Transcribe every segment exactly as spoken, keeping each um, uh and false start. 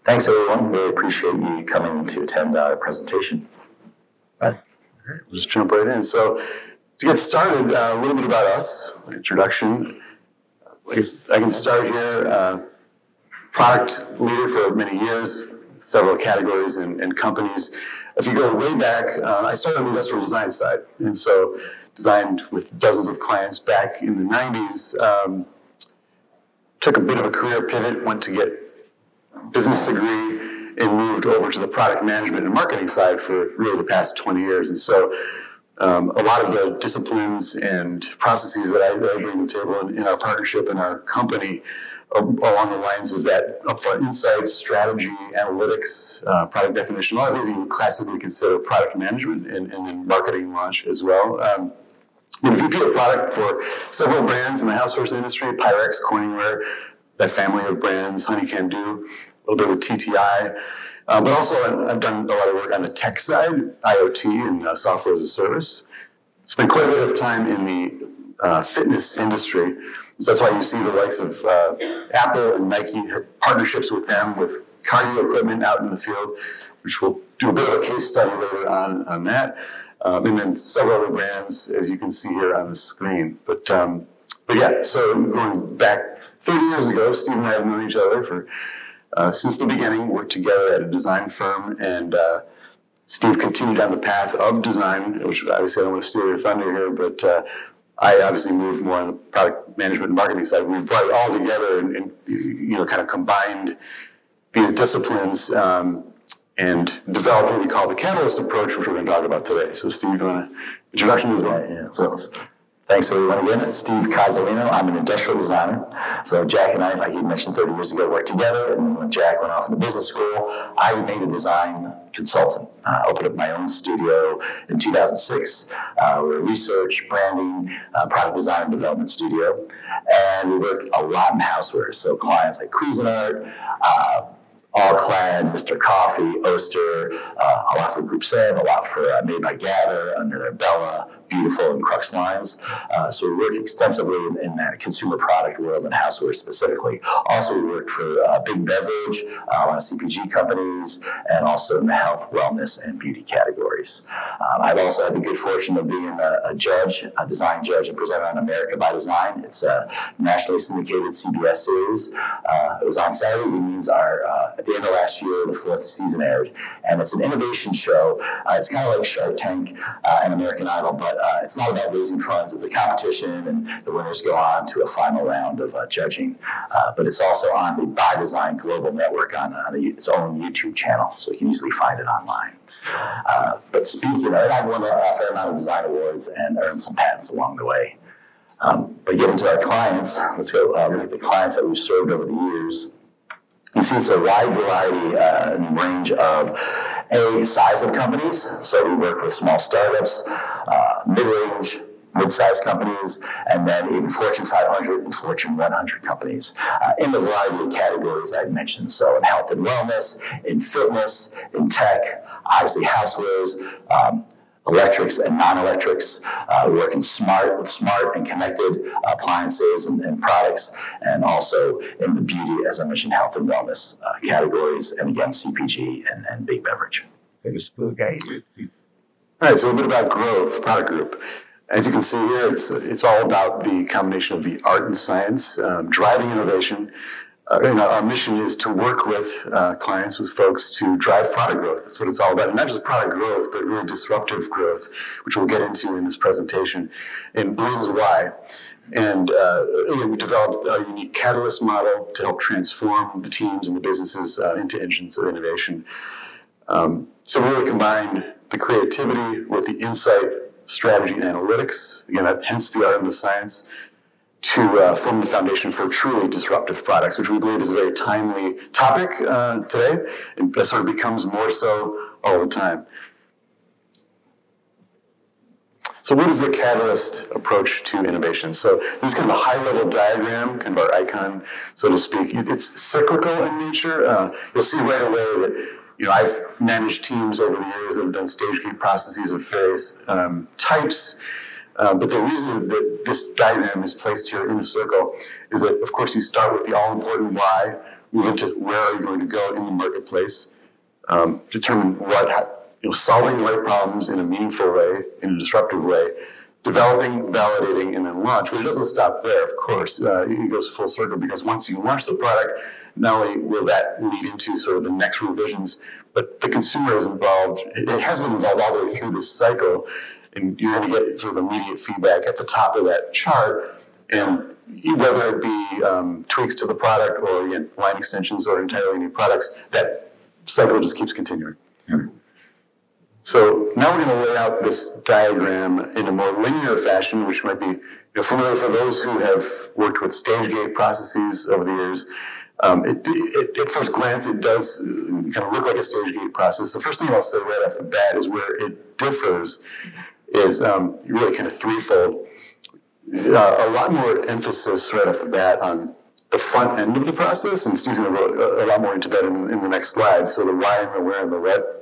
Thanks, everyone. Really appreciate you coming to attend our presentation. Right. We'll just jump right in. So to get started, uh, a little bit about us, introduction. I, guess I can start here. Uh, product leader for many years, several categories and, and companies. If you go way back, uh, I started on the industrial design side. And so designed with dozens of clients back in the nineties. Um, took a bit of a career pivot, went to get a business degree, and moved over to the product management and marketing side for really the past twenty years. And so um, a lot of the disciplines and processes that I, that I bring to the table in, in our partnership and our company are along the lines of that upfront insight, strategy, analytics, uh, product definition, a lot of things you would classically consider product management and, and then marketing launch as well. Um, I'm a V P of product for several brands in the housewares industry, Pyrex, Corningware, that family of brands, Honey Can Do, a little bit with T T I. Uh, but also I've done a lot of work on the tech side, IoT and uh, software as a service. Spent quite a bit of time in the uh, fitness industry. So that's why you see the likes of uh, Apple and Nike have partnerships with them with cardio equipment out in the field, which we'll do a bit of a case study later on on that. Um, and then several other brands, as you can see here on the screen. But um, but yeah, so going back thirty years ago, Steve and I have known each other for uh, since the beginning, worked together at a design firm, and uh, Steve continued down the path of design, which obviously I don't want to steal your thunder here, but uh, I obviously moved more on the product management and marketing side. We brought it all together and, and you know, kind of combined these disciplines um, and developed what we call the Catalyst approach, which we're going to talk about today. So, Steve, you want to introduction as well? Yeah, yeah. So, thanks, everyone. Again, it's Steve Cozzolino. I'm an industrial designer. So Jack and I, like he mentioned thirty years ago, worked together. And when Jack went off into business school, I made a design consultant. I uh, opened up my own studio in two thousand six. Uh, we're a research, branding, uh, product design and development studio. And we worked a lot in housewares. So clients like Cuisinart, uh, All-Clad, Mister Coffee, Oster, uh, a lot for Group Seb, a lot for uh, Made by Gather, under their Bella, Beautiful, and Crux lines. Uh, so we worked extensively in, in that consumer product world and housewares specifically. Also, we worked for uh, Big Beverage, uh, a lot of C P G companies, and also in the health, wellness, and beauty categories. Um, I've also had the good fortune of being a, a judge, a design judge, and presenter on America by Design. It's a nationally syndicated C B S series. Uh, it was on Saturday evenings. Our uh, at the end of last year, the fourth season aired, and it's an innovation show. Uh, it's kind of like Shark Tank uh, and American Idol, but uh, it's not about raising funds. It's a competition, and the winners go on to a final round of uh, judging. Uh, but it's also on the By Design Global Network on, on a, its own YouTube channel, so you can easily find it online. Uh, but speaking of it, I've won a fair amount of design awards and earned some patents along the way. Um, but getting to our clients, let's go uh, look at the clients that we've served over the years. You see it's a wide variety uh, and range of a size of companies. So we work with small startups, uh, mid-range, mid-sized companies, and then even Fortune five hundred and Fortune one hundred companies uh, in the variety of categories I'd mentioned. So in health and wellness, in fitness, in tech, obviously housewares, um, electrics and non-electrics. Uh, we work in smart with smart and connected appliances and, and products, and also in the beauty, as I mentioned, health and wellness uh, categories, and again, C P G and, and big beverage. Okay. All right, so a bit about growth, product group. As you can see here, it's it's all about the combination of the art and science, um, driving innovation. Uh, and our mission is to work with uh, clients, with folks to drive product growth. That's what it's all about. And not just product growth, but really disruptive growth, which we'll get into in this presentation, and the reasons why. And uh, again, we developed a unique catalyst model to help transform the teams and the businesses uh, into engines of innovation. Um, so we really combine the creativity with the insight, strategy, and analytics. Again, that, hence the art and the science, to uh, form the foundation for truly disruptive products, which we believe is a very timely topic uh, today, and it sort of becomes more so all the time. So what is the catalyst approach to innovation? So this is kind of a high-level diagram, kind of our icon, so to speak. It's cyclical in nature. Uh, you'll see right away that, you know, I've managed teams over the years that have done stage gate processes of various um, types. Uh, but the reason that this diagram is placed here in a circle is that, of course, you start with the all-important why, move into where are you going to go in the marketplace, um, determine what, you know, solving the right problems in a meaningful way, in a disruptive way, developing, validating, and then launch. But it doesn't stop there, of course. Uh, it goes full circle because once you launch the product, not only will that lead into sort of the next revisions, but the consumer is involved. It has been involved all the way through this cycle, and you're going to get sort of immediate feedback at the top of that chart. And whether it be um, tweaks to the product or, again, line extensions or entirely new products, that cycle just keeps continuing. Mm-hmm. So now we're going to lay out this diagram in a more linear fashion, which might be, you know, familiar for those who have worked with stage gate processes over the years. Um, it, it, at first glance, it does kind of look like a stage gate process. The first thing I'll say right off the bat is where it differs is um, really kind of threefold. Uh, a lot more emphasis right off the bat on the front end of the process, and Steve's going to go a lot more into that in, in the next slide. So the why and the where and the what.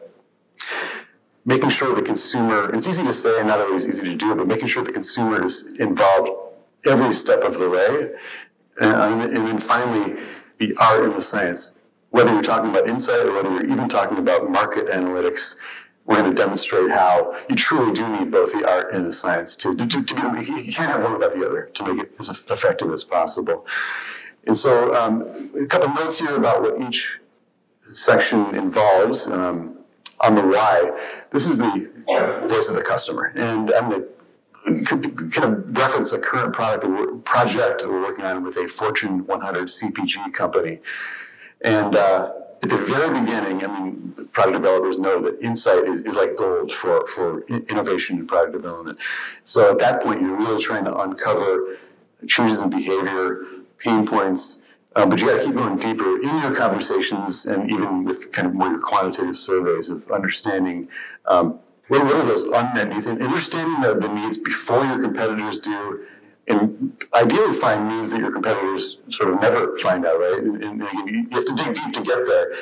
Making sure the consumer, and it's easy to say and not always easy to do, but making sure the consumer is involved every step of the way. And, and then finally, the art and the science. Whether you're talking about insight or whether you're even talking about market analytics, we're going to demonstrate how you truly do need both the art and the science to, to, to, to be, you can't have one without the other to make it as effective as possible. And so um, a couple notes here about what each section involves. Um, on the why, this is the voice of the customer. And I'm going to kind of reference a current product that we're, project that we're working on with a Fortune one hundred C P G company. And uh, at the very beginning, I mean, product developers know that insight is, is like gold for, for innovation and product development. So at that point, you're really trying to uncover changes in behavior, pain points, um, but you got to keep going deeper in your conversations and even with kind of more your quantitative surveys of understanding um, what, what are those unmet needs and understanding the, the needs before your competitors do, and ideally find needs that your competitors sort of never find out, right? And, and you have to dig deep to get there.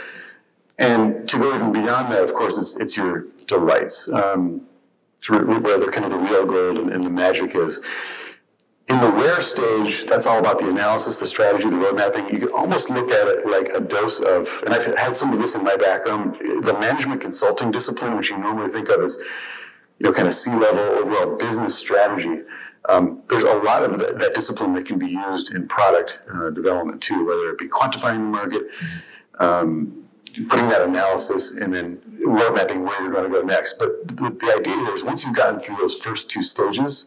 And to go even beyond that, of course, it's, it's your delights, um, where the kind of the real gold and, and the magic is. In the where stage, that's all about the analysis, the strategy, the road mapping. You can almost look at it like a dose of, and I've had some of this in my background, the management consulting discipline, which you normally think of as, you know, kind of C-level overall business strategy. Um, there's a lot of that, that discipline that can be used in product uh, development too, whether it be quantifying the market, um, putting that analysis, and then road mapping where you're going to go next. But the, the idea here is once you've gotten through those first two stages,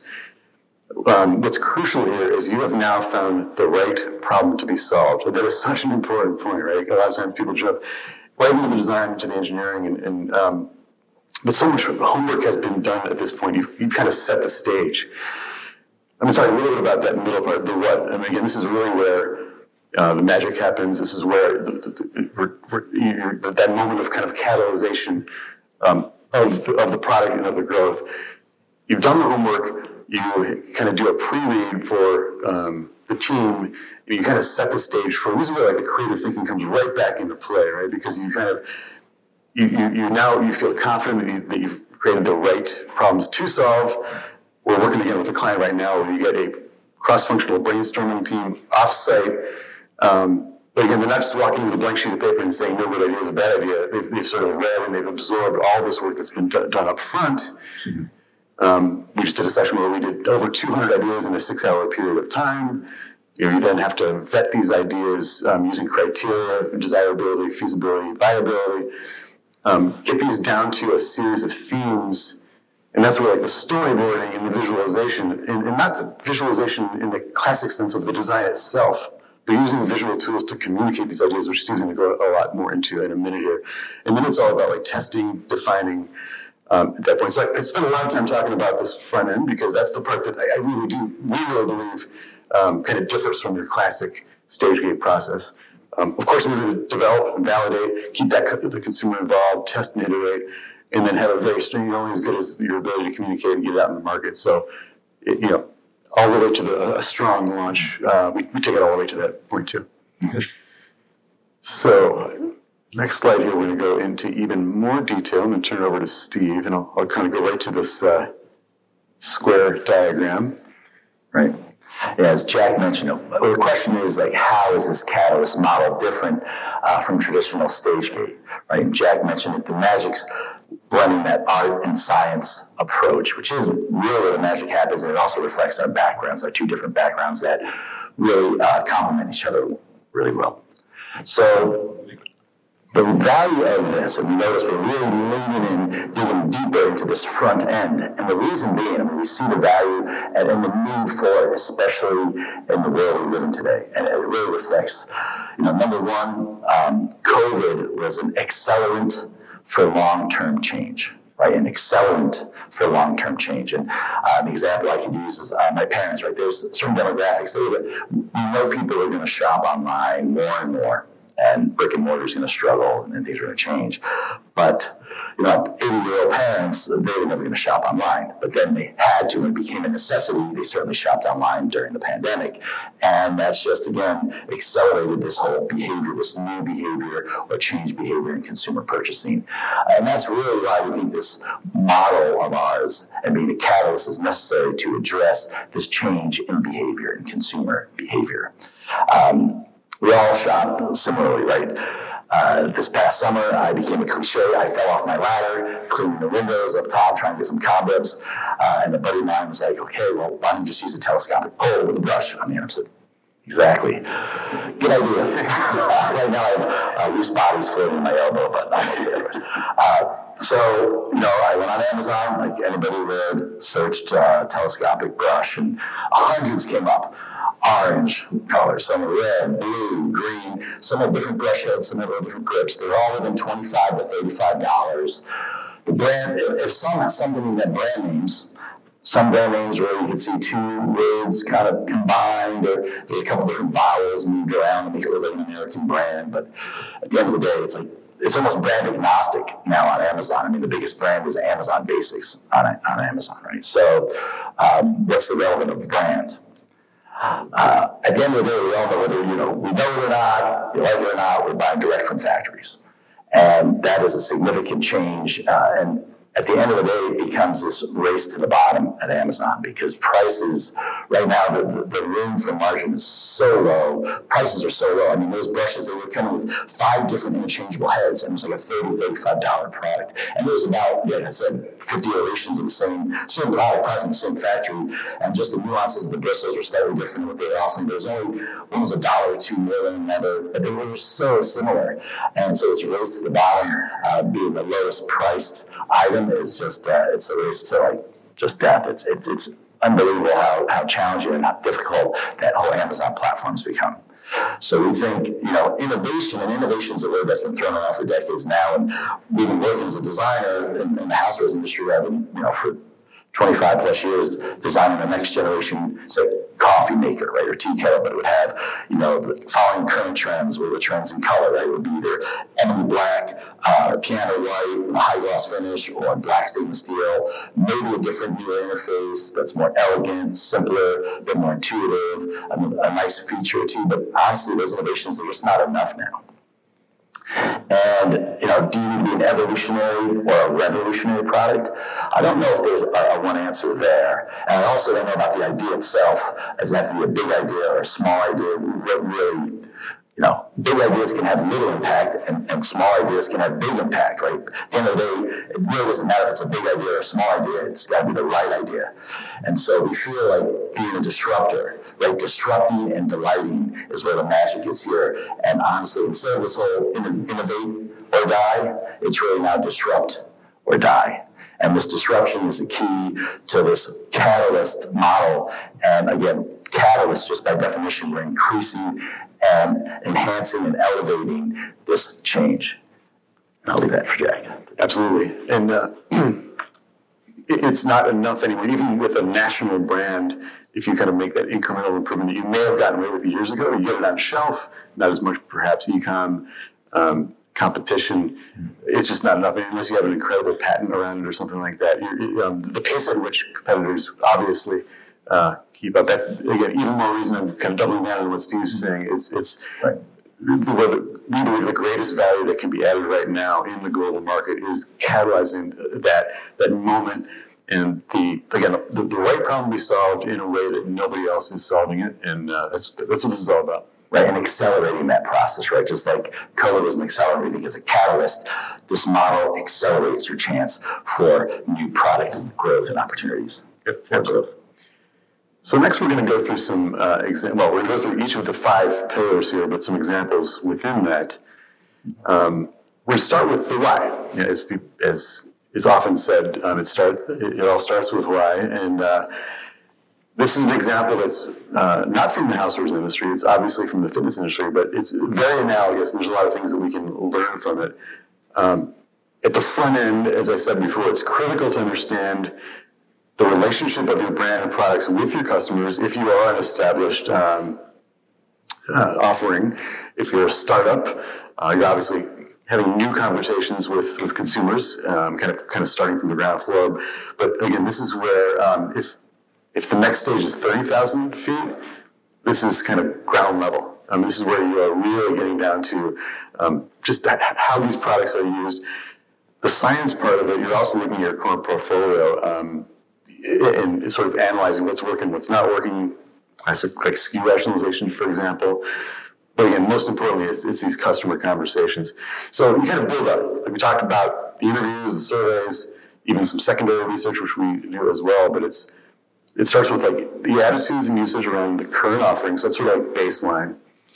Um, what's crucial here is you have now found the right problem to be solved. And that is such an important point, right? A lot of times people jump right into the design, to the engineering, and, and um, but so much homework has been done at this point. You've, you've kind of set the stage. I'm going to talk a little bit about that middle part, the what. I mean, again, this is really where uh, the magic happens. This is where the, the, we're, we're, that moment of kind of catalyzation um, of, of the product and of the growth. You've done the homework. You kind of do a pre-read for um, the team. You kind of set the stage for, this is where like the creative thinking comes right back into play, right? Because you kind of, you, you, you now, you feel confident that, you, that you've created the right problems to solve. We're working again with a client right now where you get a cross-functional brainstorming team off-site. Um, but again, they're not just walking with a blank sheet of paper and saying, no, good idea is a bad idea. They've, they've sort of read and they've absorbed all this work that's been d- done up front. Mm-hmm. Um, we just did a session where we did over two hundred ideas in a six-hour period of time. You know, you then have to vet these ideas um, using criteria, desirability, feasibility, viability, um, get these down to a series of themes. And that's where like the storyboarding and the visualization, and, and not the visualization in the classic sense of the design itself, but using visual tools to communicate these ideas, which Steve's going to go a lot more into in a minute here. And then it's all about like testing, defining, Um, at that point. So I, I spent a lot of time talking about this front end because that's the part that I, I really do, we really believe um, kind of differs from your classic stage gate process. Um, of course, we're going to develop and validate, keep that co- the consumer involved, test and iterate, and then have a very strong, you're only as good as your ability to communicate and get it out in the market. So, it, you know, all the way to the, a strong launch, uh, we, we take it all the way to that point too. So, next slide here, we're going to go into even more detail. I'm going to turn it over to Steve, and I'll, I'll kind of go right to this uh, square diagram. Right. As Jack mentioned, the question is like, how is this catalyst model different uh, from traditional stage gate, right? And Jack mentioned it, the magic's blending that art and science approach, which is really where the magic happens, and it also reflects our backgrounds, our two different backgrounds that really uh, complement each other really well. So the value of this, and we notice we're really leaning in, digging deeper into this front end. And the reason being, I mean, we see the value and, and the need for it, especially in the world we live in today. And it really reflects, you know, number one, um, COVID was an accelerant for long-term change, right? An accelerant for long-term change. And uh, an example I could use is uh, my parents, right? There's certain demographics that we know people are going to shop online more and more. And brick and mortar is going to struggle and things are going to change. But, you know, eighty-year-old parents, they were never going to shop online. But then they had to, and it became a necessity. They certainly shopped online during the pandemic. And that's just, again, accelerated this whole behavior, this new behavior or change behavior in consumer purchasing. And that's really why we think this model of ours and being a catalyst is necessary to address this change in behavior and consumer behavior. Um, We all shop similarly, right? Uh, this past summer, I became a cliche. I fell off my ladder, cleaning the windows up top, trying to get some cobwebs. Uh, and a buddy of mine was like, okay, well, why don't you just use a telescopic pole with a brush on the end? I said, exactly. Good idea. Right now, I have uh, loose bodies floating in my elbow, but I'm okay with it. Uh, so, you know, I went on Amazon, like anybody would, searched uh, telescopic brush, and hundreds came up. Orange colors, some are red, blue, green, some have different brush heads, some have different grips. They're all within twenty-five to thirty-five dollars. The brand, if some has something in that brand names, some brand names where you can see two words kind of combined, or there's a couple different vowels moved around to make it look like an American brand. But at the end of the day, it's like, it's almost brand agnostic now on Amazon. I mean, the biggest brand is Amazon Basics on, on Amazon, right? So um, what's the relevant of the brand? Uh, at the end of the day, we all know whether, you know, we know it or not, you like it or not, we're buying direct from factories. And that is a significant change. Uh, and at the end of the day, it becomes this race to the bottom at Amazon because prices, right now, the, the, the room for margin is so low. Prices are so low. I mean, those brushes, they were coming with five different interchangeable heads, and it was like a thirty dollars, thirty-five dollars product. And there was about, like I said, fifty iterations of the same, same product, probably from the same factory, and just the nuances of the bristles were slightly different in what they were offering. There was only, one was a dollar or two more than another, but they were so similar. And so this race to the bottom, uh, being the lowest priced item, is just uh, it's a race to like just death. It's it's it's unbelievable how how challenging and how difficult that whole Amazon platform's become. So we think, you know, innovation, and innovation is a word that's been thrown around for decades now. And we've been working as a designer in, in the housewares industry. I've been, you know, for twenty-five plus years designing the next generation, say, coffee maker, right, or tea kettle, but it would have, you know, the following current trends, where the trends in color, right, it would be either ebony black, uh, or piano white, high gloss finish, or black stainless steel, maybe a different newer interface that's more elegant, simpler, a bit more intuitive, a, a nice feature or two, but honestly, those innovations are just not enough now. And, you know, do you need to be an evolutionary or a revolutionary product? I don't know if there's a, a one answer there. And I also don't know about the idea itself. Does it have to be a big idea or a small idea? What really, you know, big ideas can have little impact, and, and small ideas can have big impact, right? At the end of the day, it really doesn't matter if it's a big idea or a small idea. It's got to be the right idea. And so we feel like being a disruptor, right? Disrupting and delighting is where the magic is here. And honestly, instead of this whole innovate or die, it's really now disrupt or die. And this disruption is the key to this catalyst model. And again, catalyst, just by definition, we're increasing and enhancing and elevating this change. And I'll leave that for Jack. Absolutely. And uh, it's not enough anymore. Even with a national brand, if you kind of make that incremental improvement that you may have gotten away with years ago, you get it on shelf, not as much perhaps e-com um, competition. It's just not enough. Unless you have an incredible patent around it or something like that. You're, um, the pace at which competitors obviously uh, keep up. That's, again, even more reason I'm kind of doubling down on what Steve's saying. It's, it's right. the, we believe the greatest value that can be added right now in the global market is catalyzing that, that moment And the again, the, the right problem be solved in a way that nobody else is solving it, and uh, that's that's what this is all about. Right, and accelerating that process, right? Just like COVID was an accelerator, I think as a catalyst, this model accelerates your chance for new product growth and opportunities. Yep, for growth. So next we're going to go through some uh, examples. Well, we're going to go through each of the five pillars here, but some examples within that. Um, we're going to start with the why. Yeah, as, as is often said, um, it start it, it all starts with why, and uh, this is an example that's uh, not from the housewares industry. It's obviously from the fitness industry, but it's very analogous, and there's a lot of things that we can learn from it. Um, at the front end, as I said before, it's critical to understand the relationship of your brand and products with your customers. If you are an established um, uh, offering, if you're a startup, uh, you're obviously having new conversations with, with consumers, um, kind of kind of starting from the ground floor. But again, this is where um, if If the next stage is thirty thousand feet, this is kind of ground level. Um, this is where you are really getting down to um, just how these products are used. The science part of it, you're also looking at your current portfolio um, and sort of analyzing what's working, what's not working, like S K U rationalization, for example. But again, most importantly, it's, it's these customer conversations. So you kind of build up. Like we talked about the interviews, the surveys, even some secondary research, which we do as well, but it's It starts with like the attitudes and usage around the current offerings. That's sort of like baseline.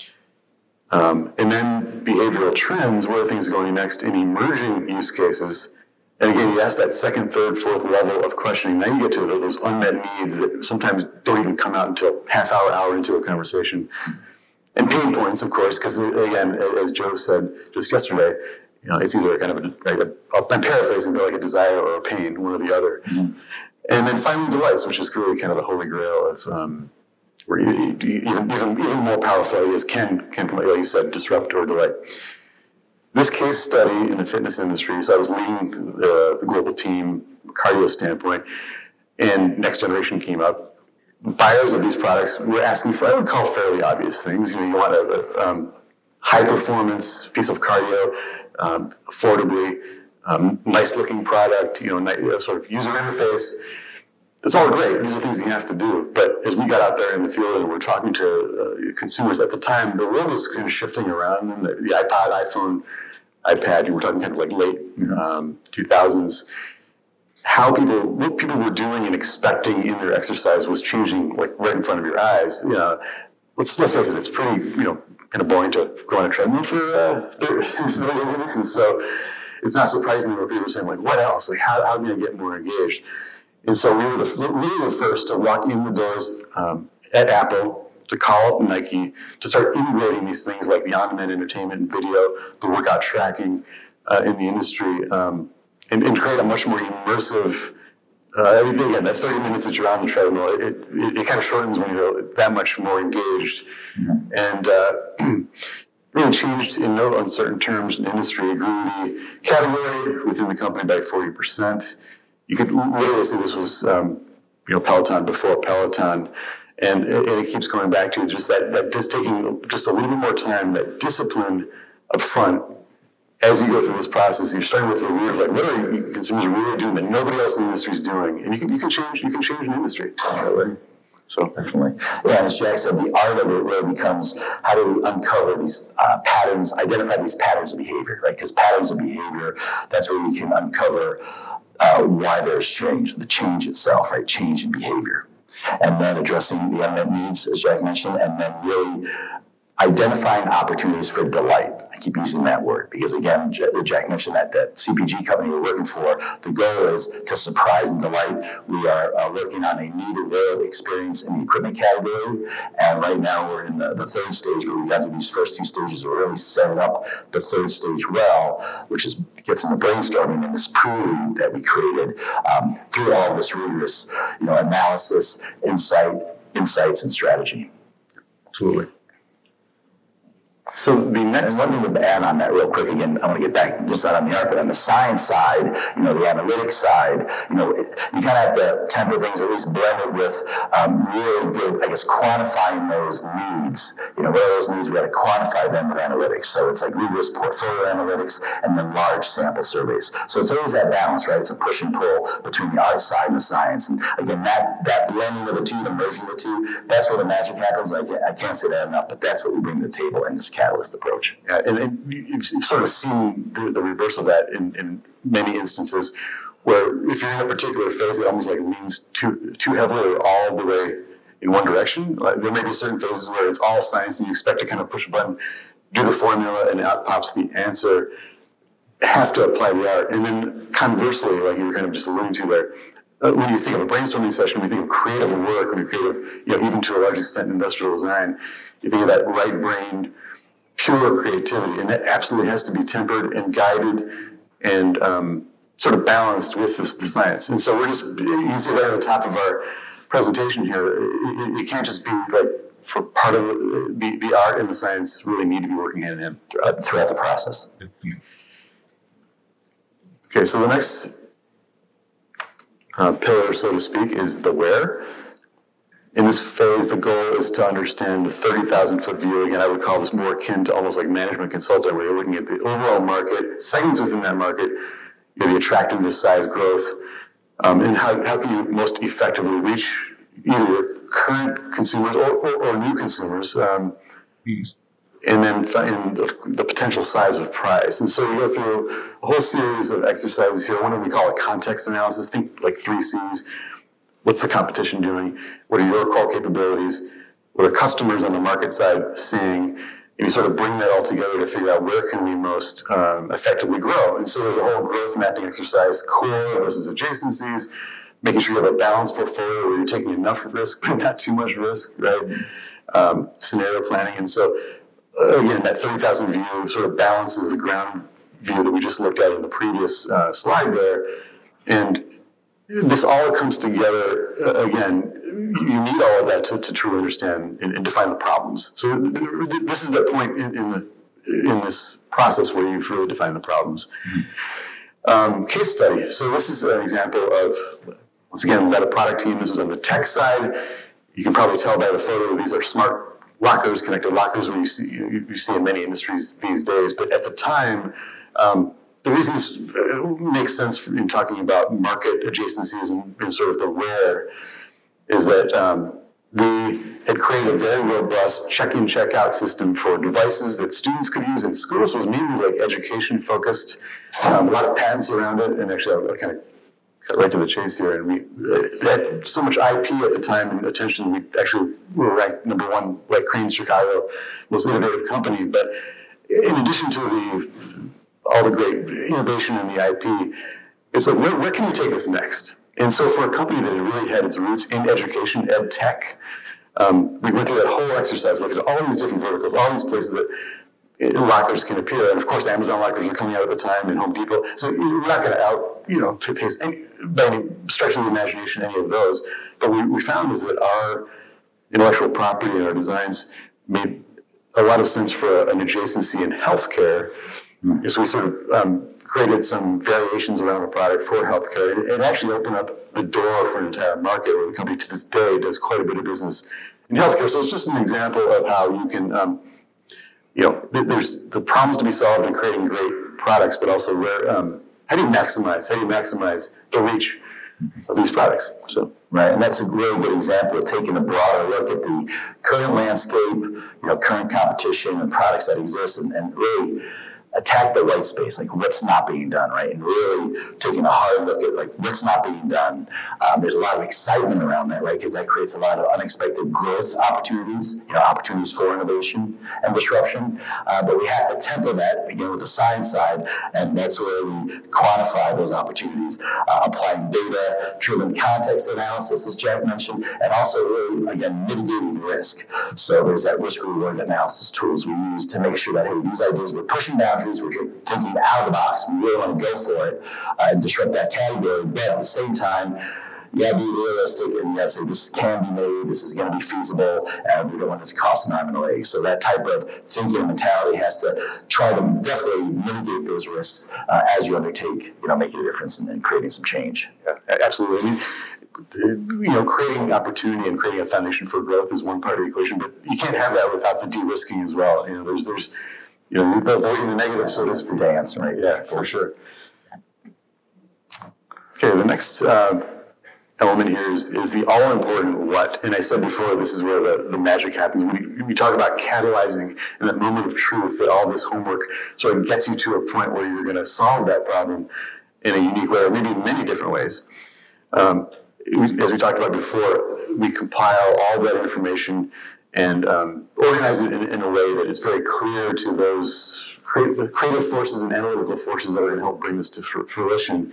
Um, and then behavioral trends, where are things going next in emerging use cases? And again, you ask that second, third, fourth level of questioning. Now you get to those unmet needs that sometimes don't even come out until half hour, hour into a conversation. And pain points, of course, because again, as Joe said just yesterday, you know, it's either kind of a, like a, I'm paraphrasing, but like a desire or a pain, one or the other. Mm-hmm. And then finally, delights, which is really kind of the holy grail of um, where you, you, even even even more powerful ideas can can come, like you said, disrupt or delight. This case study in the fitness industry. So I was leading the, the global team, cardio standpoint, and Next Generation came up. Buyers of these products were asking for, I would call, fairly obvious things. You know, you want a, a um, high performance piece of cardio, um, affordably. Um, nice looking product, you know, nice, uh, sort of user interface. It's all great. These are things you have to do. But as we got out there in the field and we're talking to uh, consumers at the time, the world was kind of shifting around. And the, the iPod, iPhone, iPad, you were talking kind of like late um, two thousands. How people, what people were doing and expecting in their exercise was changing like right in front of your eyes. You know, let's, let's face it, it's pretty, you know, kind of boring to go on a treadmill for uh, thirty minutes. And so it's not surprising that people are saying, like, what else? Like, how, how can I get more engaged? And so we were the, we were the first to walk in the doors um, at Apple, to call up Nike, to start integrating these things like the on-demand entertainment and video, the workout tracking uh, in the industry, um, and, and create a much more immersive, uh, again, that thirty minutes that you're on the treadmill, it, it, it kind of shortens when you're that much more engaged. Mm-hmm. And uh, really changed in no uncertain terms in industry. It grew the category within the company by forty percent. You could literally say this was, um, you know, Peloton before Peloton. And it, and it keeps going back to just that, that just taking just a little bit more time, that discipline up front as you go through this process. You're starting with the root of like, what are you, consumers really doing that nobody else in the industry is doing? And you can, you can change, you can change an industry that way. So definitely. Yeah, and as Jack said, the art of it really becomes how do we uncover these uh, patterns, identify these patterns of behavior, right? Because patterns of behavior, that's where you can uncover uh, why there's change, the change itself, right? Change in behavior. And then addressing the unmet needs, as Jack mentioned, and then really identifying opportunities for delight. I keep using that word because, again, Jack mentioned that that C P G company we're working for, the goal is to surprise and delight. We are uh, working on a new-to-world experience in the equipment category, and right now we're in the, the third stage, but we've got through these first two stages. We're really setting up the third stage well, which is gets in the brainstorming and this prelude that we created um, through all this rigorous, you know, analysis, insight, insights, and strategy. Absolutely. So the next and one thing to add on that real quick, again, I want to get back just not on the art, but on the science side, you know, the analytics side, you know, it, you kind of have to temper things, or at least blend it with um, really good, I guess, quantifying those needs. You know, what are those needs? We got to quantify them with analytics. So it's like rigorous portfolio analytics and then large sample surveys. So it's always that balance, right? It's a push and pull between the art side and the science. And again, that that blending of the two, the merging of the two, that's where the magic happens. I can't, I can't say that enough, but that's what we bring to the table in this Catalyst approach. Yeah, and, and you've sort of seen the, the reverse of that in, in many instances, where if you're in a particular phase, it almost like leans too too heavily or all the way in one direction. Like, there may be certain phases where it's all science and you expect to kind of push a button, do the formula, and out pops the answer. Have to apply the art. And then conversely, like you were kind of just alluding to there, uh, when you think of a brainstorming session, when you think of creative work, when you creative, you know, even to a large extent industrial design, you think of that right-brained, pure creativity, and that absolutely has to be tempered and guided and um, sort of balanced with this, the science. And so we're just, you can see that at the top of our presentation here, it, it can't just be like for part of the, the art and the science really need to be working hand in hand throughout, throughout the process. Okay, so the next uh, pillar, so to speak, is the where. In this phase, the goal is to understand the thirty thousand foot view. Again, I would call this more akin to almost like management consulting, where you're looking at the overall market, segments within that market, you know, the attractiveness, size, growth, um, and how, how can you most effectively reach either your current consumers or, or, or new consumers, um, and then find the potential size of prize. And so we go through a whole series of exercises here. One of them we call it context analysis. Think like three C's. What's the competition doing? What are your core capabilities? What are customers on the market side seeing? And you sort of bring that all together to figure out where can we most um, effectively grow. And so there's a whole growth mapping exercise, core versus adjacencies, making sure you have a balanced portfolio where you're taking enough risk, but not too much risk, right? Um, scenario planning. And so, uh, again, that thirty thousand view sort of balances the ground view that we just looked at in the previous uh, slide there. And this all comes together, uh, again, you need all of that to, to truly understand and, and define the problems. So th- th- this is the point in, in, the, in this process where you really define the problems. Mm-hmm. Um, case study. So this is an example of, once again, we've got a product team. This was on the tech side. You can probably tell by the photo that these are smart lockers, connected lockers, where you see, you, you see in many industries these days. But at the time, um, the reason this makes sense in talking about market adjacencies and, and sort of the where is that um, we had created a very robust check-in, check-out system for devices that students could use in schools. So it was mainly like education-focused, um, a lot of patents around it, and actually I'll, I'll kind of cut right to the chase here. And we uh, had so much I P at the time and attention. We actually were ranked number one, like Crain's Chicago, most innovative company. But in addition to the all the great innovation in the I P, it's like, where, where can we take this next? And so for a company that really had its roots in education, ed tech, um, we went through that whole exercise, looked at all these different verticals, all these places that lockers can appear. And of course, Amazon lockers were coming out at the time and Home Depot. So we're not going to out, you know, pace any, by any stretch of the imagination, any of those. But what we found is that our intellectual property and our designs made a lot of sense for an adjacency in healthcare. Mm-hmm. So we sort of um, created some variations around the product for healthcare. It, it actually opened up the door for an entire market where the company to this day does quite a bit of business in healthcare. So it's just an example of how you can, um, you know, th- there's the problems to be solved in creating great products, but also where, um, how do you maximize, how do you maximize the reach of these products? So. Right, and that's a really good example of taking a broader look at the current landscape, you know, current competition and products that exist, and, and really attack the white space, like what's not being done, right? And really taking a hard look at like what's not being done. Um, there's a lot of excitement around that, right? Because that creates a lot of unexpected growth opportunities, you know, opportunities for innovation and disruption. Uh, but we have to temper that, again, with the science side, and that's where we quantify those opportunities, uh, applying data-driven context analysis, as Jack mentioned, and also really, again, mitigating risk. So there's that risk-reward analysis tools we use to make sure that, hey, these ideas we're pushing boundaries, we're thinking out of the box, we really want to go for it uh, and disrupt that category, but at the same time, you gotta be realistic and you gotta say this can be made, this is gonna be feasible, and we don't want it to cost an arm and a leg. So that type of thinking and mentality has to try to definitely mitigate those risks uh, as you undertake, you know, making a difference and, and creating some change. Yeah, absolutely. I mean, you know, creating opportunity and creating a foundation for growth is one part of the equation, but you can't have that without the de-risking as well. You know, there's, there's, you know, avoiding the negative, so it's the dance, right? Yeah, for sure. Okay, the next uh, element here is, is the all-important what. And I said before, this is where the, the magic happens. When we talk about catalyzing in that moment of truth, that all this homework sort of gets you to a point where you're going to solve that problem in a unique way, or maybe in many different ways. Um, as we talked about before, we compile all that information and um, organize it in, in a way that it's very clear to those creative, creative forces and analytical forces that are going to help bring this to fruition.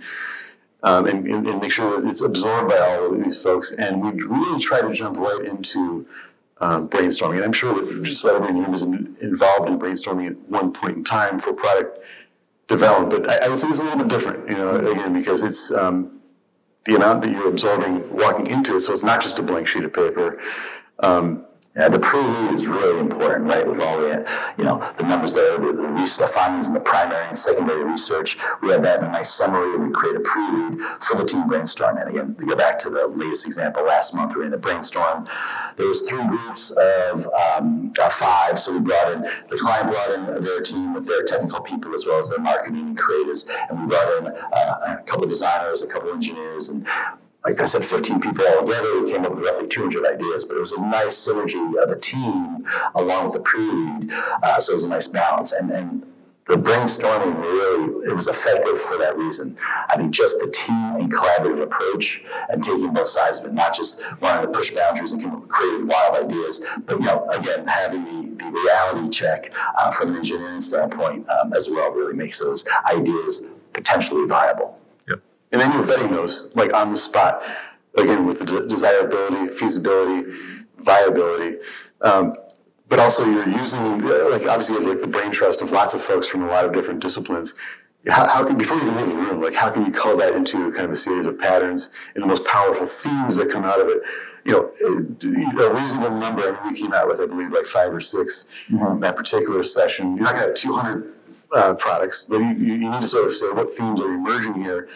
Um, and, and, and make sure that it's absorbed by all of these folks. And we really try to jump right into um, brainstorming. And I'm sure that just about everyone here was in, involved in brainstorming at one point in time for product development. But I, I would say it's a little bit different, you know, again, because it's um, the amount that you're absorbing walking into it. So it's not just a blank sheet of paper. Um, Yeah, the pre-read is really important, right? With all the, you know, the numbers there, the, the, the findings in the primary and secondary research. We have that in a nice summary, and we create a pre-read for the team brainstorm. And again, to go back to the latest example, last month we were in the brainstorm. There was three groups of um, uh, five. So we brought in, the client brought in their team with their technical people as well as their marketing and creatives. And we brought in uh, a couple of designers, a couple of engineers, and like I said, fifteen people all together. We came up with roughly two hundred ideas, but it was a nice synergy of the team along with the pre-read. Uh, so it was a nice balance. And, and the brainstorming really, it was effective for that reason. I think just the team and collaborative approach and taking both sides of it, not just wanting to push boundaries and come up with creative, wild ideas, but, you know, again, having the, the reality check uh, from an engineering standpoint um, as well really makes those ideas potentially viable. And then you're vetting those, like, on the spot, again, with the de- desirability, feasibility, viability. Um, but also you're using, like, obviously you have, like, the brain trust of lots of folks from a lot of different disciplines. How, how can, before you even leave the room, like, how can you color that into kind of a series of patterns and the most powerful themes that come out of it? You know, a reasonable number, I mean, we came out with, I believe, like five or six mm-hmm. that particular session. You're not going to have two hundred uh, products, but you, you need to sort of say what themes are emerging here.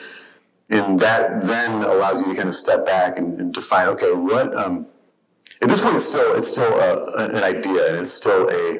And that then allows you to kind of step back and, and define, okay, what, um, at this point, it's still, it's still a, an idea, and it's still a,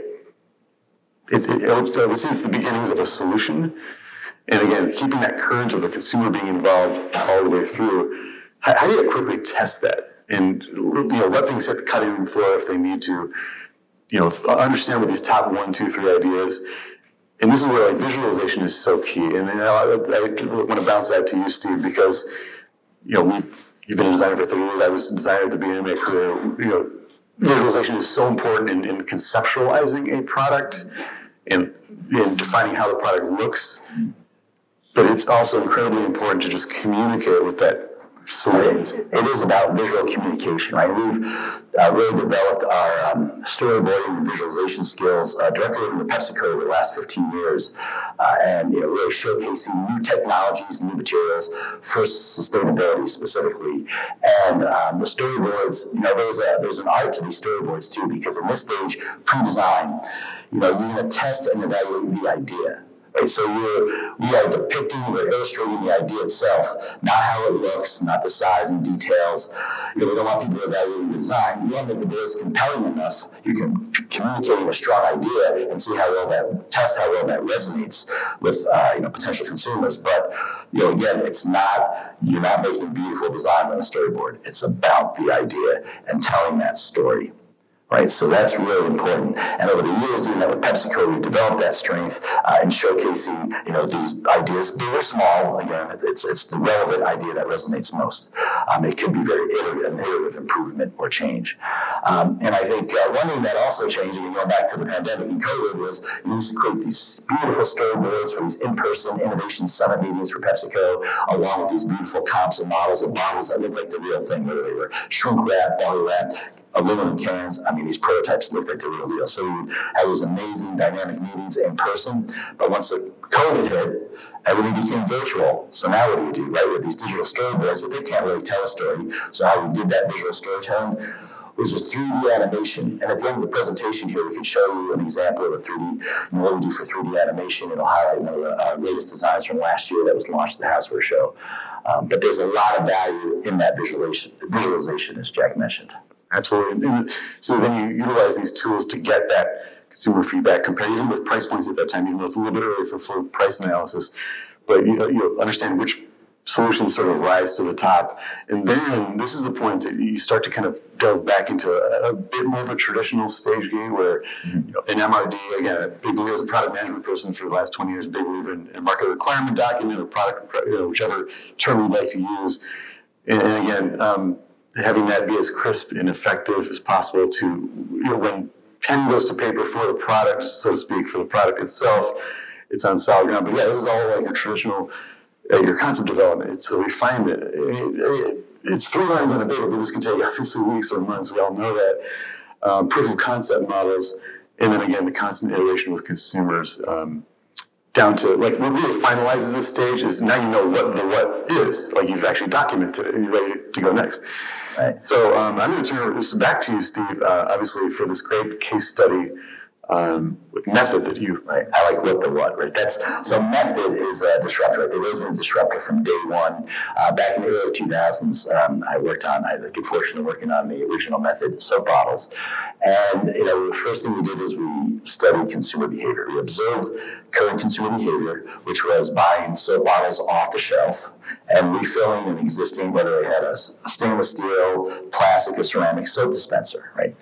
it, it, it, I would say it's the beginnings of a solution. And again, keeping that current of the consumer being involved all the way through, how, how do you quickly test that? And, you know, let things hit the cutting room floor if they need to, you know, understand what these top one, two, three ideas. And this is where, like, visualization is so key. And, you know, I, I want to bounce that to you, Steve, because, you know, we you've been a designer for thirty years. I was a designer at the beginning of my career. You know, visualization is so important in, in conceptualizing a product and in defining how the product looks. But it's also incredibly important to just communicate with that solution. It is about visual communication, right? We've uh, really developed our um, storyboarding and visualization skills uh, directly in the PepsiCo over the last fifteen years, uh, and, you know, really showcasing new technologies, new materials for sustainability specifically. And um, the storyboards, you know, there's a there's an art to these storyboards too, because in this stage, pre-design, you know, you're going to test and evaluate the idea. Right, so you're, we are depicting, we're illustrating the idea itself, not how it looks, not the size and details. You know, we don't want people evaluating the design. You want to make the boards compelling enough. You can communicate a strong idea and see how well that, test how well that resonates with uh, you know, potential consumers. But, you know, again, it's not, you're not making beautiful designs on a storyboard. It's about the idea and telling that story. Right, so that's really important. And over the years, doing that with PepsiCo, we developed that strength uh, in showcasing, you know, these ideas, big or small. Again, it's it's the relevant idea that resonates most. Um, it could be very iterative, an iterative improvement or change. Um, and I think uh, one thing that also changed, and going back to the pandemic and COVID, was we used to create these beautiful storyboards for these in-person innovation summit meetings for PepsiCo, along with these beautiful comps and models of bottles that looked like the real thing, whether they were shrink wrap, belly wrap. aluminum cans. I mean, these prototypes looked like the real deal. So we would have those amazing dynamic meetings in person. But once the COVID hit, everything became virtual. So now what do you do, right? With these digital storyboards, but they can't really tell a story. So how we did that visual storytelling was with three D animation. And at the end of the presentation here, we can show you an example of a three D, you know, what we do for three D animation. It'll highlight one of the uh, latest designs from last year that was launched at the Houseware Show. Um, but there's a lot of value in that visualization, visualization, as Jack mentioned. Absolutely. And so then you utilize these tools to get that consumer feedback, compare even with price points at that time, even though it's a little bit early for full price analysis. But you, you understand which solutions sort of rise to the top. And then this is the point that you start to kind of delve back into a, a bit more of a traditional stage gate where, mm-hmm. you know, an M R D, again, a big believer as a product management person for the last twenty years, big believer in a market requirement document or product, you know, whichever term you'd like to use. And, and again, um, having that be as crisp and effective as possible to, you know, when pen goes to paper for the product, so to speak, for the product itself, it's on solid ground. But yeah, this is all like your traditional, uh, your concept development. It's a refinement. It, it, it's three lines on a paper, but this can take obviously weeks or months. We all know that. Um, proof of concept models, and then again, the constant iteration with consumers. Um, down to, like, what really finalizes this stage is now you know what the what is. Like, you've actually documented it and you're ready to go next. Right. So um, I'm going to turn this back to you, Steve, uh, obviously for this great case study um, with method that you... Right. I like what the what, right? That's so method is a disruptor, right? They've always been a disruptor from day one. Uh, back in the early two thousands, um, I worked on, I had the good fortune of working on the original method soap bottles. And, you know, the first thing we did is we studied consumer behavior. We observed current consumer behavior, which was buying soap bottles off the shelf and refilling an existing, whether they had a, a stainless steel, plastic, or ceramic soap dispenser, right?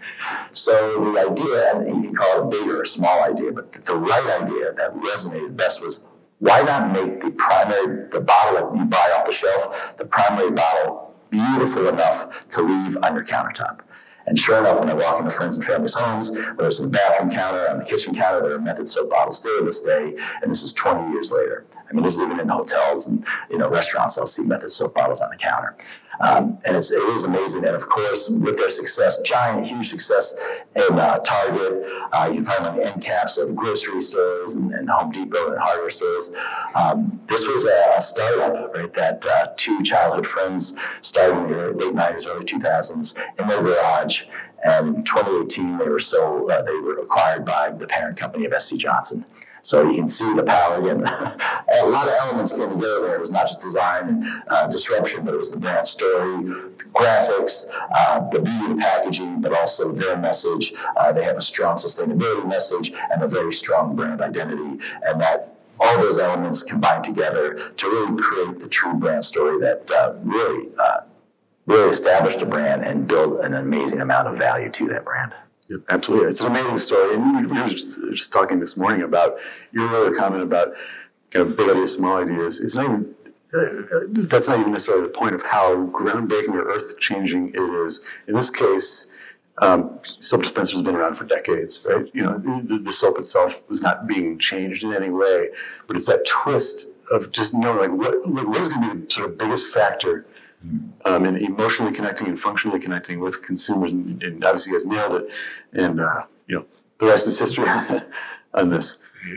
So the idea, and you can call it a big or a small idea, but the right idea that resonated best was, why not make the primary, the bottle that you buy off the shelf, the primary bottle beautiful enough to leave on your countertop? And sure enough, when I walk into friends and family's homes, whether it's on the bathroom counter, on the kitchen counter, there are Method soap bottles still to this day, and this is twenty years later. I mean, this is even in hotels and, you know, restaurants, I'll see Method soap bottles on the counter. Um, and it's, it is amazing. And of course, with their success, giant, huge success in uh, Target, uh, you can find them on the end caps of grocery stores and, and Home Depot and hardware stores. Um, this was a, a startup, right, that uh, two childhood friends started in the late nineties, early two thousands in their garage. And in twenty eighteen, they were sold, uh, they were acquired by the parent company of S C Johnson. So you can see the power again. A lot of elements came together there. It was not just design and uh, disruption, but it was the brand story, the graphics, uh, the beauty of the packaging, but also their message. Uh, they have a strong sustainability message and a very strong brand identity. And that all those elements combined together to really create the true brand story that uh, really, uh, really established a brand and build an amazing amount of value to that brand. Yep, absolutely. It's an amazing story. And we were just, just talking this morning about your earlier comment about kind of big ideas, small ideas. It's not even, uh, that's not even necessarily the point of how groundbreaking or earth-changing it is. In this case, um, soap dispensers have been around for decades, right? You know, the, the soap itself was not being changed in any way, but it's that twist of just knowing, like, what, like, what is going to be the sort of biggest factor Um, and emotionally connecting and functionally connecting with consumers, and, and obviously you guys nailed it. And uh, you know, the rest is history on this.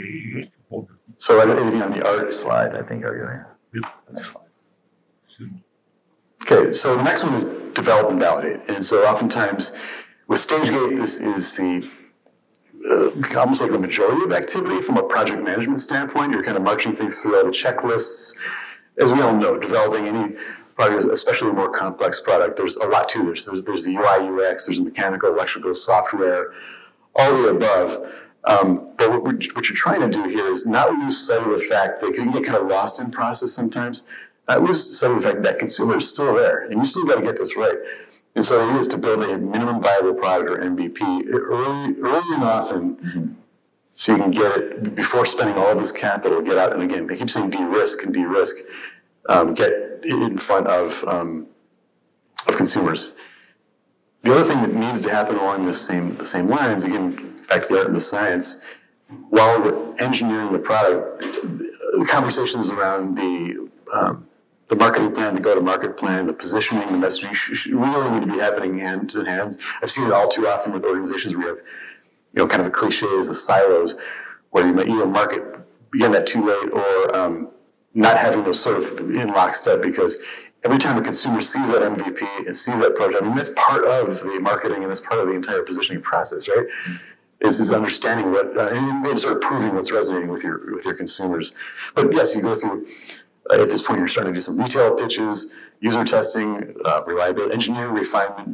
So, anything on the art slide? I think are you? Yep. The next slide. Okay, so the next one is develop and validate. And so, oftentimes with StageGate, this is the uh, almost like the majority of activity from a project management standpoint. You're kind of marching things through all the checklists. As we all know, developing any product, especially a more complex product, there's a lot to this. There's, there's the U I U X, there's the mechanical, electrical, software, all the above. Um, but what, we're, what you're trying to do here is not lose sight of the fact that, because you get kind of lost in process sometimes, not lose sight of the fact that consumer is still there, and you still got to get this right. And so you have to build a minimum viable product, or M V P, early, early and often, mm-hmm. so you can get it before spending all this capital, get out, and again, I keep saying de-risk and de-risk, um, get in front of um, of consumers. The other thing that needs to happen along the same the same lines, again, back to the art and the science, while we're engineering the product, the conversations around the um, the marketing plan, the go-to-market plan, the positioning, the messaging should really need to be happening hand in hand. I've seen it all too often with organizations where you have, you know, kind of the cliches, the silos, where you might either market begin that too late or um, not having those sort of in lockstep, because every time a consumer sees that M V P and sees that product, I mean, that's part of the marketing and that's part of the entire positioning process, right? Is, is understanding what, uh, and, and sort of proving what's resonating with your with your consumers. But yes, you go through, uh, at this point, you're starting to do some retail pitches, user testing, uh, reliability, engineering refinement,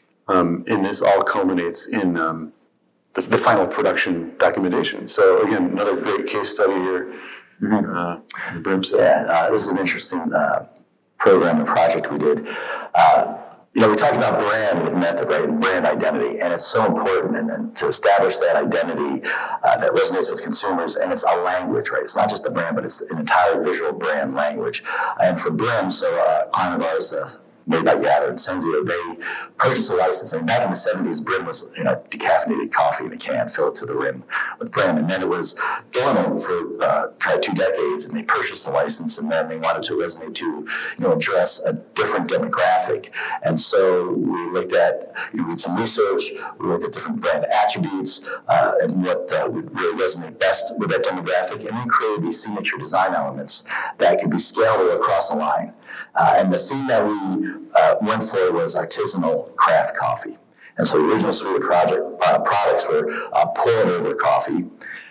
um, and this all culminates in um, the, the final production documentation. So again, another great case study here. Mm-hmm. Uh, the Brim side. Yeah, uh, this is an interesting uh, program and project we did. Uh, You know, we talked about brand with method, right, and brand identity, and it's so important and, and to establish that identity uh, that resonates with consumers, and it's a language, right? It's not just the brand, but it's an entire visual brand language. And for Brim, so uh, a client of ours, uh, made by Gather and Senzio, they purchased a license. And back in the seventies, Brim was, you know, decaffeinated coffee in a can, fill it to the rim with Brim. And then it was dormant for uh, probably two decades, and they purchased the license, and then they wanted to resonate to, you know, address a different demographic. And so we looked at, you know, we did some research, we looked at different brand attributes uh, and what uh, would really resonate best with that demographic, and then created these signature design elements that could be scalable across a line. Uh, and the theme that we uh, went for was artisanal craft coffee. And so the original suite of project, uh, products were uh, pour-over coffee.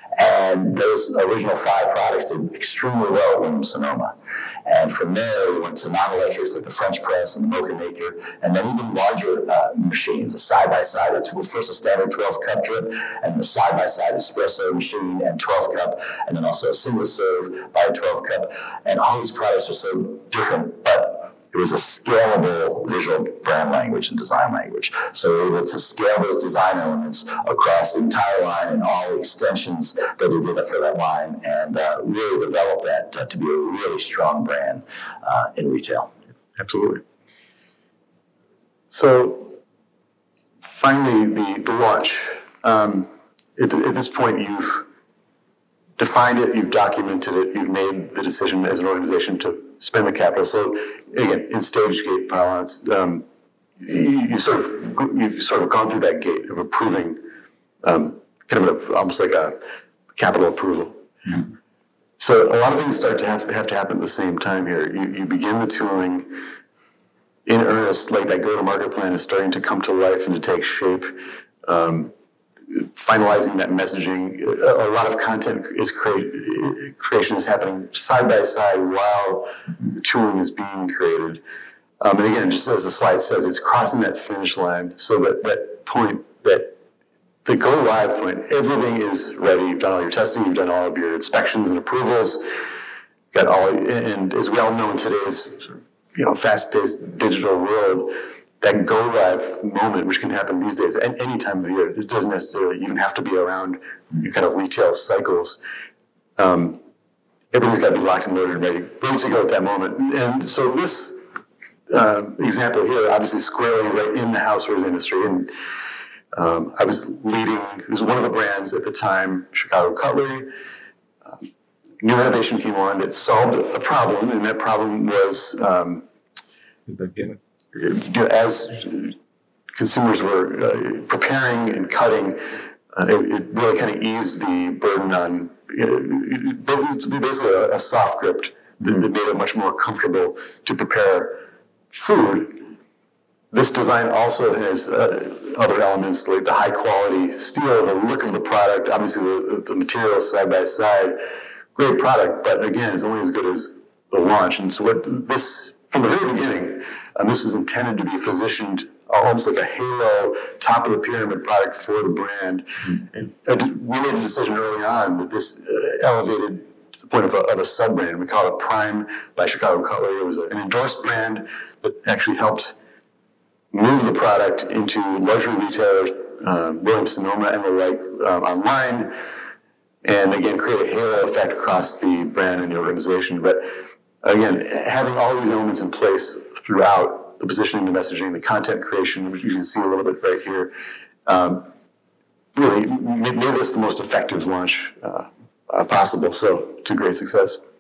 And those original five products did extremely well at Williams-Sonoma. And from there, we went to non-electrics like the French press and the Mocha Maker, and then even larger uh, machines, a side-by-side, it was first a standard twelve-cup drip, and the side-by-side espresso machine and twelve-cup, and then also a single-serve by a twelve-cup. And all these products are so different, but it was a scalable visual brand language and design language. So we were able to scale those design elements across the entire line and all the extensions that we did for that line, and uh, really develop that uh, to be a really strong brand uh, in retail. Absolutely. So finally, the, the launch. Um, at, at this point, you've defined it, you've documented it, you've made the decision as an organization to spend the capital. So again, in stage gate parlance, um, you, you sort of you've sort of gone through that gate of approving, um, kind of a, almost like a capital approval. Mm-hmm. So a lot of things start to have, have to happen at the same time here. You, you begin the tooling in earnest, like that go-to-market plan is starting to come to life and to take shape. Um, finalizing that messaging, a lot of content is create, creation is happening side by side while the tooling is being created. Um, and again, just as the slide says, it's crossing that finish line. So that, that point, that the go live point, everything is ready. You've done all your testing, you've done all of your inspections and approvals, got all, and as we all know in today's, you know, fast-paced digital world, that go live moment, which can happen these days at any time of year, it doesn't necessarily even have to be around your kind of retail cycles. Um, everything's got to be locked and loaded and ready, ready to go at that moment. And so this uh, example here, obviously squarely right in the housewares industry. And um, I was leading, it was one of the brands at the time, Chicago Cutlery. Um, new innovation came on. It solved a problem, and that problem was um, as consumers were uh, preparing and cutting, uh, it, it really kind of eased the burden on, you know, basically a, a soft grip that, that made it much more comfortable to prepare food. This design also has uh, other elements like the high quality steel, the look of the product, obviously the, the material side by side. Great product, but again, it's only as good as the launch. And so what this, from the very beginning, um, this was intended to be positioned almost like a halo, top of the pyramid product for the brand. Mm-hmm. And uh, we made a decision early on that this uh, elevated to the point of a, of a sub-brand. We call it Prime by Chicago Cutlery. It was a, an endorsed brand that actually helped move the product into luxury retailers, uh, Williams-Sonoma and the like, um, online, and again, create a halo effect across the brand and the organization. But again, having all these elements in place throughout the positioning, the messaging, the content creation, which you can see a little bit right here, um, really made this the most effective launch uh, uh, possible. So, to great success.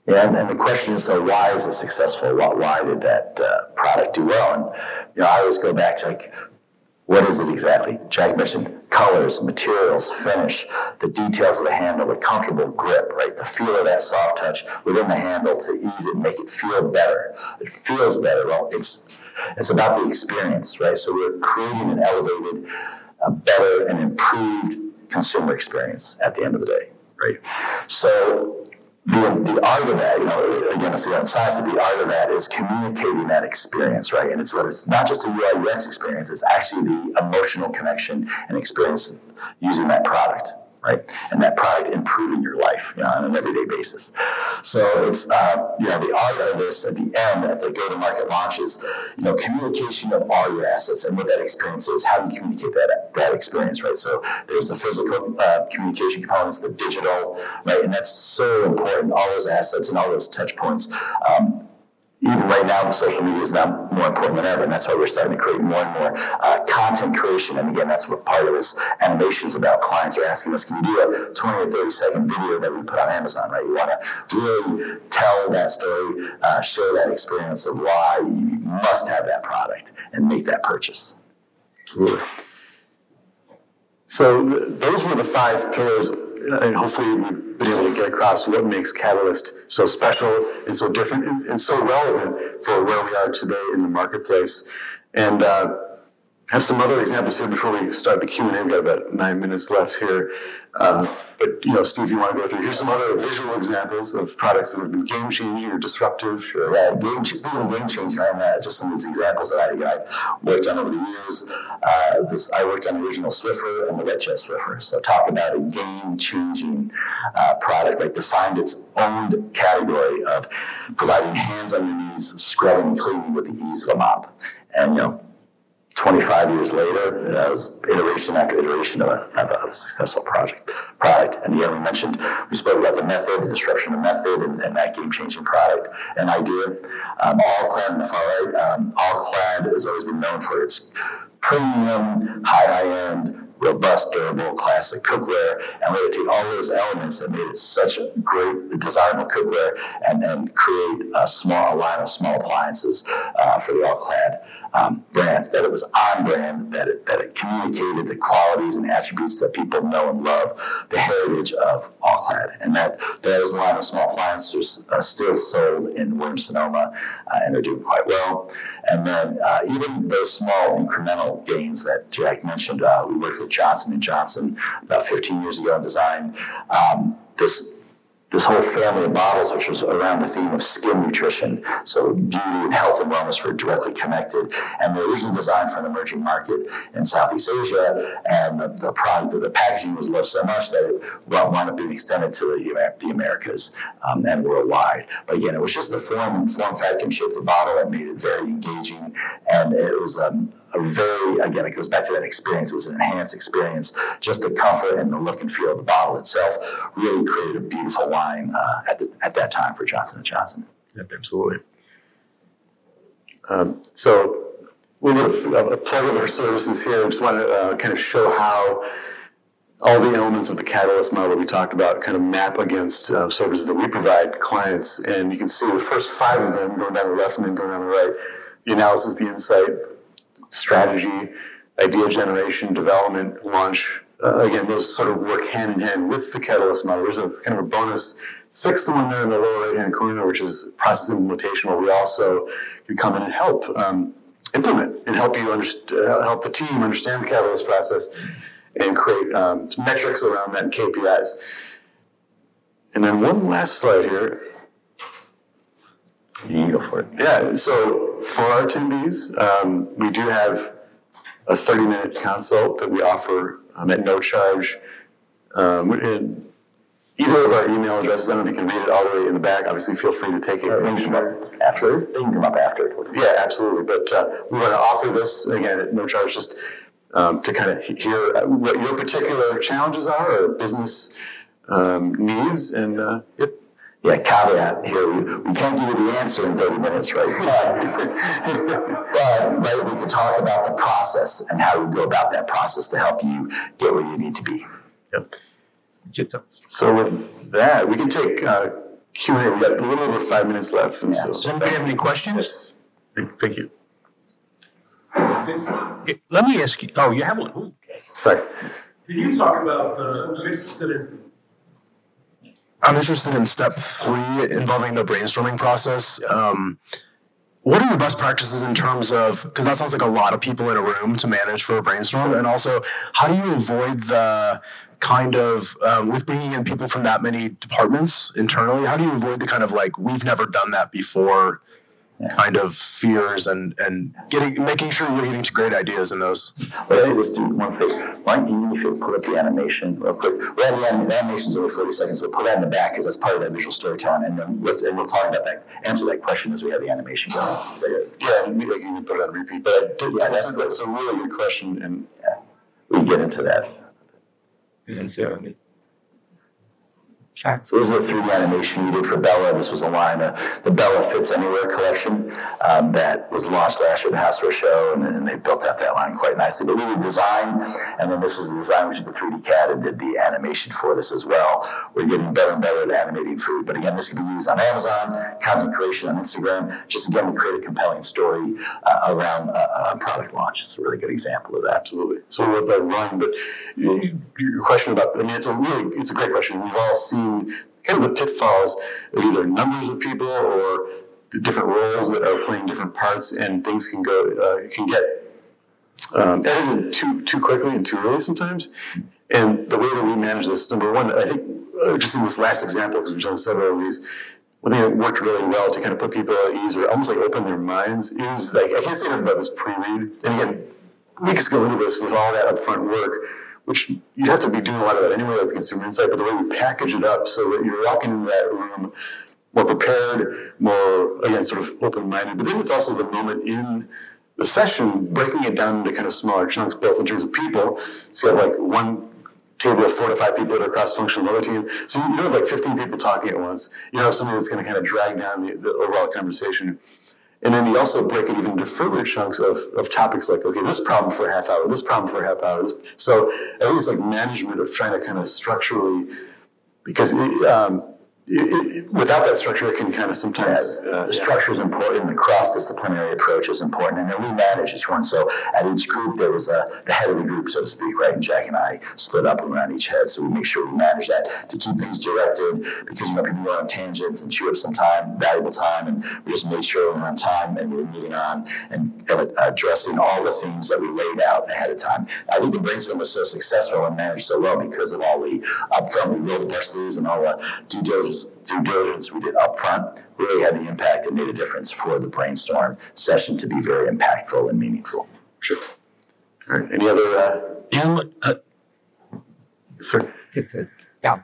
And, and the question is, so why is it successful? Why, why did that uh, product do well? And you know, I always go back to like, what is it exactly? Jack mentioned colors, materials, finish, the details of the handle, the comfortable grip, right? The feel of that soft touch within the handle to ease it and make it feel better. It feels better. Well, it's it's about the experience, right? So we're creating an elevated, a better and improved consumer experience at the end of the day, right? So The, the art of that, you know, again, it's the art and science, but the art of that is communicating that experience, right? And it's whether it's not just a U I U X experience, it's actually the emotional connection and experience using that product, right? And that product improving your life, you know, on an everyday basis. So it's, uh, you know, the art of this at the end, at the go-to-market launch is, you know, communication of all your assets and what that experience is. How do you communicate that that experience, right? So there's the physical uh, communication components, the digital, right? And that's so important. All those assets and all those touch points. Um, Even right now, social media is now more important than ever, and that's why we're starting to create more and more uh, content creation. And again, that's what part of this animation is about. Clients are asking us, can you do a twenty or thirty second video that we put on Amazon, right? You want to really tell that story, uh, show that experience of why you must have that product and make that purchase. Absolutely. So th- those were the five pillars, and hopefully we've been able to get across what makes Catalyst so special and so different and, and so relevant for where we are today in the marketplace. And uh, have some other examples here before we start the Q and A. We've got about nine minutes left here. Uh, but, you know, Steve, you want to go through, here's some other visual examples of products that have been game-changing or disruptive. Sure. Yeah, game, speaking of game-changing, and uh, just some of these examples that I, you know, I've worked on over the years. Uh, this, I worked on the original Swiffer and the Wet Jet Swiffer. So talk about a game-changing uh, product, like defined its own category of providing hands on your knees, scrubbing and cleaning with the ease of a mop. And, you know, twenty-five years later, that was iteration after iteration of a, of a successful project product. And again, we mentioned, we spoke about the method, the disruption of method, and, and that game-changing product and idea. Um, All-Clad on the far right, um, All-Clad has always been known for its premium, high, high-end, robust, durable, classic cookware, and we're going to take all those elements that made it such a great, desirable cookware, and then create a small a line of small appliances uh, for the All-Clad um, brand. That it was on brand, that it that it communicated the qualities and attributes that people know and love, the heritage of All-Clad, and that that is a line of small appliances uh, still sold in Williams-Sonoma, uh, and they're doing quite well. And then uh, even those small incremental gains that Jack mentioned, uh, we worked with Johnson and Johnson about fifteen years ago and designed um, this this whole family of bottles, which was around the theme of skin nutrition. So beauty and health and wellness were directly connected. And they were originally designed for an emerging market in Southeast Asia. And the, the product, the packaging was loved so much that it wound up being extended to the, the Americas um, and worldwide. But again, it was just the form, form factor and shape of the bottle that made it very engaging. And it was um, a very, again, it goes back to that experience. It was an enhanced experience. Just the comfort and the look and feel of the bottle itself really created a beautiful line Uh, at, the, at that time for Johnson and Johnson. Yep, absolutely. Um, so a little bit of a plug of our services here. I just want to uh, kind of show how all the elements of the Catalyst model that we talked about kind of map against uh, services that we provide clients. And you can see the first five of them going down the left and then going down the right. The analysis, the insight, strategy, idea generation, development, launch. Uh, again, those sort of work hand in hand with the Catalyst model. There's a kind of a bonus sixth one there in the lower right-hand corner, which is process implementation, where we also can come in and help um, implement and help you underst- uh, help the team understand the Catalyst process and create um, metrics around that and K P Is. And then one last slide here. You go for it. Yeah. So for our attendees, um, we do have a thirty minute consult that we offer um, at no charge. Um, and either of our email addresses, I don't know if you can read it all the way in the back. Obviously, feel free to take it. They can come up after. They can come up after. Yeah, absolutely. But uh, we want to offer this, again, at no charge, just um, to kind of hear what your particular challenges are or business um, needs. And uh, yep. Yeah, caveat here, we, we can't give you the answer in thirty minutes, right? But, but right, we can talk about the process and how we go about that process to help you get where you need to be. Yep. So with that, we can take uh, Q and A. We've got a little over five minutes left. And Yeah. so, Does anybody have any questions? Yes. Thank you. Let me ask you. Oh, you have one. Ooh, okay. Sorry. Can you talk about the, I'm interested in, I'm interested in step three involving the brainstorming process. Um, what are the best practices in terms of, because that sounds like a lot of people in a room to manage for a brainstorm, and also how do you avoid the kind of, um, with bringing in people from that many departments internally, how do you avoid the kind of like, we've never done that before Yeah. kind of fears and, and getting making sure you're getting to great ideas in those? Let's do this, do one thing. Why don't you, if you pull up the animation real quick? We have the, anim- the animation's only forty seconds, but put that in the back because that's part of that visual storytelling. And then let's, and we'll talk about that, answer that question as we have the animation going. Is that good? Yeah, and like you can put it on repeat. But I did, Yeah, that's, that's a, good. that's a really good question. And We get into that. So this is a three D animation we did for Bella. This was a line of the Bella Fits Anywhere collection um, that was launched last year at the Houseware Show, and, and they built out that line quite nicely. But we did design, and then this is the design, which is the three D C A D, and did the animation for this as well. We're getting better and better at animating food. But again, this can be used on Amazon, content creation on Instagram, just again to create a compelling story uh, around a, a product launch. It's a really good example of that. absolutely. So we'll let that run. But you- your question about, I mean, it's a really, it's a great question. We've all seen kind of the pitfalls of either numbers of people or the different roles that are playing different parts, and things can go, uh, can get um, edited too too quickly and too early sometimes. And the way that we manage this, number one, I think, uh, just in this last example, because we've done several of these, one thing that worked really well to kind of put people at ease or almost like open their minds is like, I can't say enough about this pre-read. And again, weeks go into this with all that upfront work, which you have to be doing a lot of that anyway, like consumer insight, but the way we package it up so that you're walking into that room more prepared, more, again, sort of open-minded. But then it's also the moment in the session, breaking it down into kind of smaller chunks, both in terms of people. So you have like one table of four to five people that are cross-functional, another team. So you don't have like fifteen people talking at once. You don't have somebody that's going to kind of drag down the, the overall conversation. And then you also break it even into further chunks of, of topics like, okay, this problem for a half hour, this problem for a half hour. This, so I think it's like management of trying to kind of structurally, because it, um, it, it, without that structure, it can kind of sometimes... Yeah, Uh, the structure is important. The cross-disciplinary approach is important, and then we manage each one. So at each group, there was a the head of the group, so to speak, right? And Jack and I split up around each head, so we make sure we manage that to keep things directed. Because you know people go on tangents and chew up some time, valuable time, and we just made sure we were on time and we were moving on and uh, addressing all the themes that we laid out ahead of time. I think the brainstorm was so successful and managed so well because of all the upfront we rolled up our sleeves and all the due diligence. due diligence we did up front really had the impact and made a difference for the brainstorm session to be very impactful and meaningful. Sure. All right. Any other... Uh, Yeah, uh, sir? Yeah.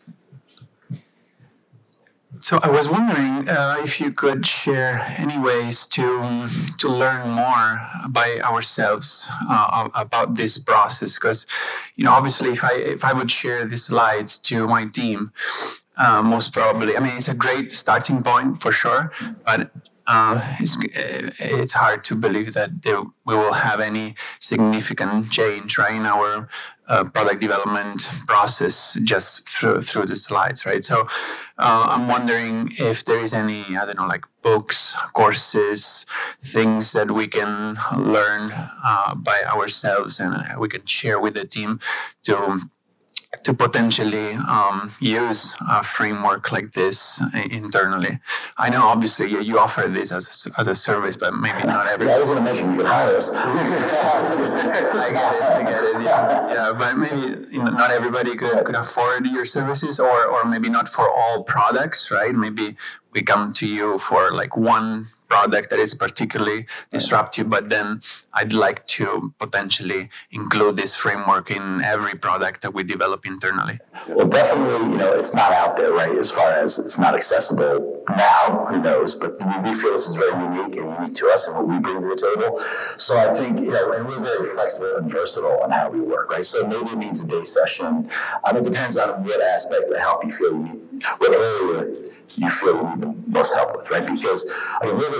So I was wondering uh, if you could share any ways to to learn more by ourselves uh, about this process, because you know obviously if I if I would share the slides to my team, uh, most probably I mean it's a great starting point for sure, but uh, it's it's hard to believe that there, we will have any significant change right in our uh, product development process just through through the slides, right? So uh, I'm wondering if there is any, I don't know, like books, courses, things that we can learn uh, by ourselves and we can share with the team to to potentially um, use a framework like this internally. I know obviously you, you offer this as a, as a service, but maybe not everybody. Yeah, I was going to mention you could hire us. I get it, I get it, yeah. Yeah, but maybe you know, not everybody could, could afford your services, or, or maybe not for all products, right? Maybe we come to you for like one product that is particularly disruptive, but then I'd like to potentially include this framework in every product that we develop internally. Well, definitely, you know, it's not out there, right? As far as it's not accessible now, who knows? But we feel this is very unique and unique to us and what we bring to the table. So I think, you know, and we're very flexible and versatile on how we work, right? So maybe it needs a day session. Um, it depends on what aspect of help you feel you need, what area you feel you need the most help with, right? Because I mean, we're very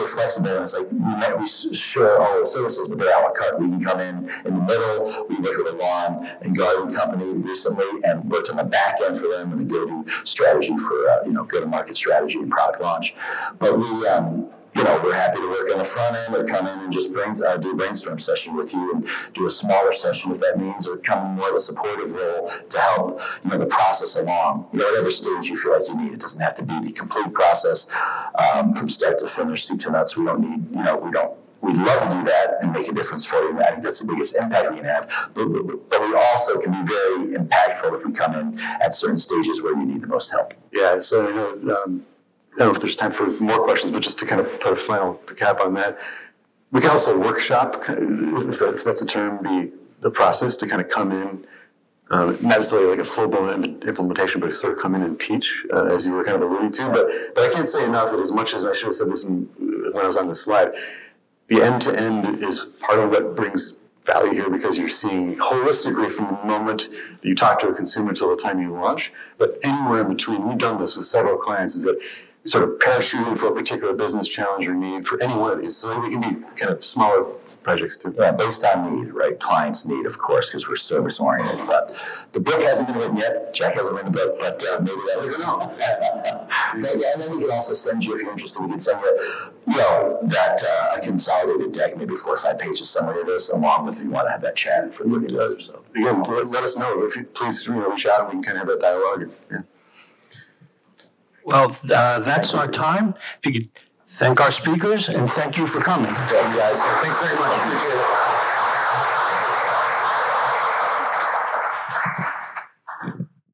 really flexible, and it's like we met, we share all the services, but they're a la carte. We can come in in the middle. We worked with a lawn and garden company recently and worked on the back end for them and the go-to strategy for uh, you know go-to-market strategy and product launch. But we. Um, You know, we're happy to work on the front end or come in and just brains, uh, do a brainstorm session with you and do a smaller session if that means, or come in more of a supportive role to help, you know, the process along. You know, whatever stage you feel like you need. It doesn't have to be the complete process um, from start to finish, soup to nuts. We don't need, you know, we don't, we'd love to do that and make a difference for you. And I think that's the biggest impact we can have. But, but, but we also can be very impactful if we come in at certain stages where you need the most help. Yeah, so, you know, um, I don't know if there's time for more questions, but just to kind of put a final cap on that, we can also workshop, if, that, if that's a term, the, the process to kind of come in, um, not necessarily like a full-blown implementation, but sort of come in and teach, uh, as you were kind of alluding to. But but I can't say enough that as much as I should have said this when I was on this slide, the end-to-end is part of what brings value here, because you're seeing holistically from the moment that you talk to a consumer till the time you launch, but anywhere in between. We've done this with several clients, is that sort of parachuting for a particular business challenge or need for any one of these. So they can be kind of smaller projects too. Yeah, based on need, right? Clients' need, of course, because we're service oriented. But the book hasn't been written yet. Jack hasn't written the book, but uh, maybe that will know. But, yeah, and then we can also send you, if you're interested, we can send you, you know, that uh, a consolidated deck, maybe four or five pages summary of this, along with if you want to have that chat for thirty minutes or so. Again, let, let us know. If you please, you know, reach out and we can kind of have that dialogue. Yeah. Well, uh, that's our time. If you could thank our speakers and thank you for coming. Thank you guys. Thanks very much. Appreciate it.